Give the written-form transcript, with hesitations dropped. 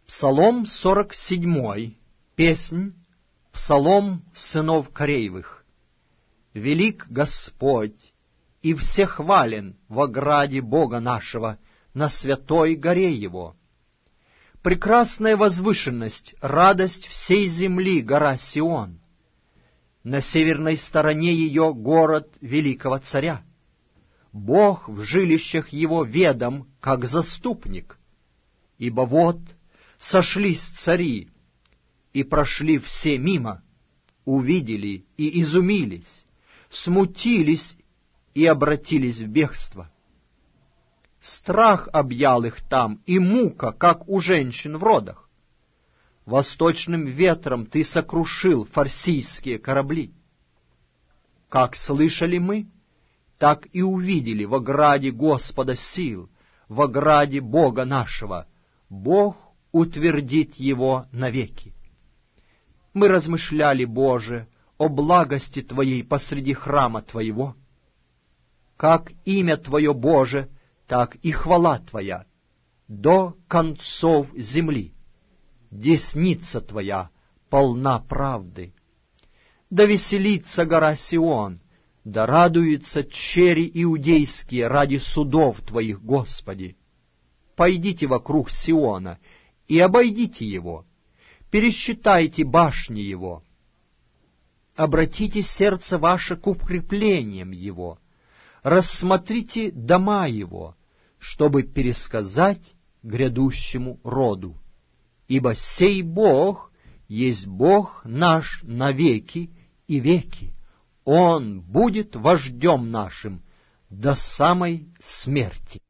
Псалом 47. Песнь, псалом сынов Кореевых. Велик Господь, и всехвален в ограде Бога нашего, на святой горе Его. Прекрасная возвышенность, радость всей земли гора Сион. На северной стороне ее город великого царя. Бог в жилищах его ведом, как заступник. Ибо вот сошлись цари, и прошли все мимо, увидели и изумились, смутились и обратились в бегство. Страх объял их там, и мука, как у женщин в родах. Восточным ветром ты сокрушил фарсийские корабли. Как слышали мы, так и увидели в ограде Господа сил, в ограде Бога нашего. Бог утвердит его навеки. Мы размышляли, Боже, о благости Твоей посреди храма Твоего. Как имя Твое, Боже, так и хвала Твоя до концов земли. Десница Твоя полна правды. Да веселится гора Сион, да радуются чери иудейские ради судов Твоих, Господи. Пойдите вокруг Сиона и обойдите его, пересчитайте башни его. Обратите сердце ваше к укреплениям его, рассмотрите дома его, чтобы пересказать грядущему роду. Ибо сей Бог есть Бог наш на веки и веки. Он будет вождем нашим до самой смерти.